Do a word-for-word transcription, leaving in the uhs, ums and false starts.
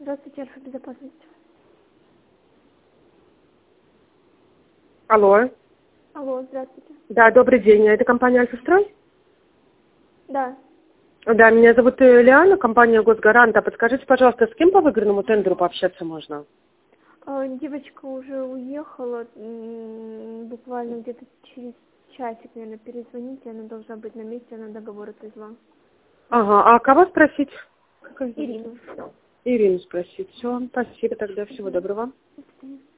Здравствуйте, Альфа-безопасность. Алло. Алло, здравствуйте. Да, добрый день. Это компания «Альфа-строй»? Да. Да, меня зовут э, Лиана, компания «Госгарант». А подскажите, пожалуйста, с кем по выигранному тендеру пообщаться можно? А, Девочка уже уехала, м, буквально где-то через часик, наверное, перезвоните, она должна быть на месте, она договор отвезла. Ага, а кого спросить? Какая зовут? Ирину. Ирину спросить. Все, спасибо тогда, всего доброго. До свидания.